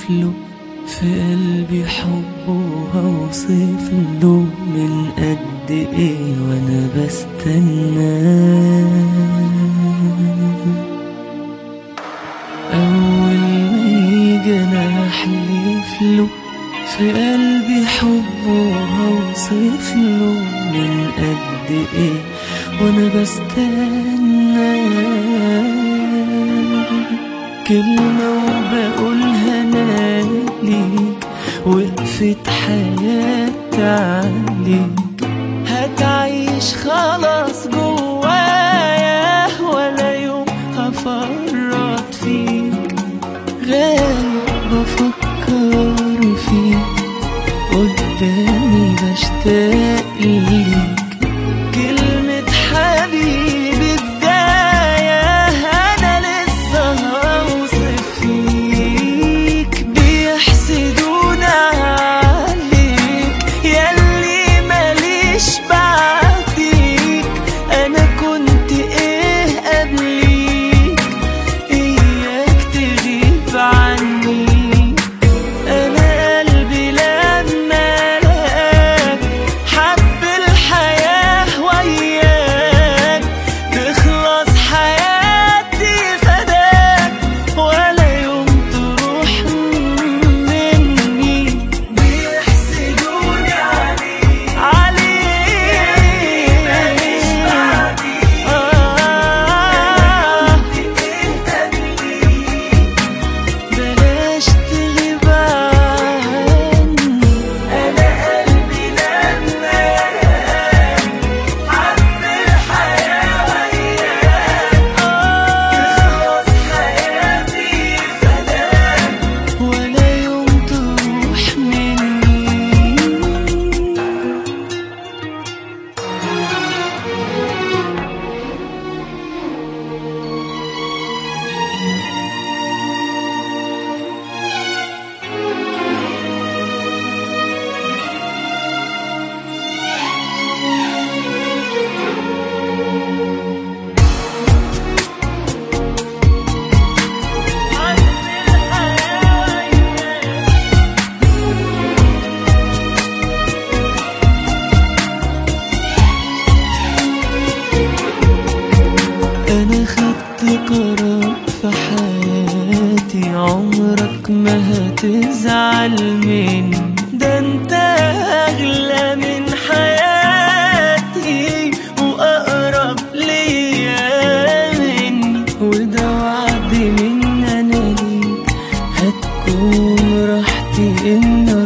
له في قلبي حبه وهوصف له من قد ايه وانا بستناه. اول ما يجي انا احلف له في قلبي حبه وهوصف له من قد ايه وانا بستناه. كلمة وبقولها انا ليك، وقفت حياتي عليك، هتعيش خلاص جوايا ولا يوم هفرط فيك. غايب بفكر فيك قدامي بشتاق ليك. كلمة حبيبي بداية أنا لسه هوصف فيك. بيحسدونا عليك ياللي ماليش بعديك. أنا كنت إيه قبليك؟ إياك تغيب عني. أنا قلبي لما لقاك حب الحياة وياك. تخلص حياتي فداك ولا يوم تروح مني. بيحسدوني عليك ماليش بعديك. بلاش تغيب عني. أنا قلبي لما لقاك حب الحياة وياك. تخلص حياتي فداك ولا يوم تروح مني. أنا خدت قرار في حياتي عمرك ما هتزعل مني. ده انت أغلى من حياتي وأقرب ليا مني. وده وعد من أنا ليك، هتكون راحتي إن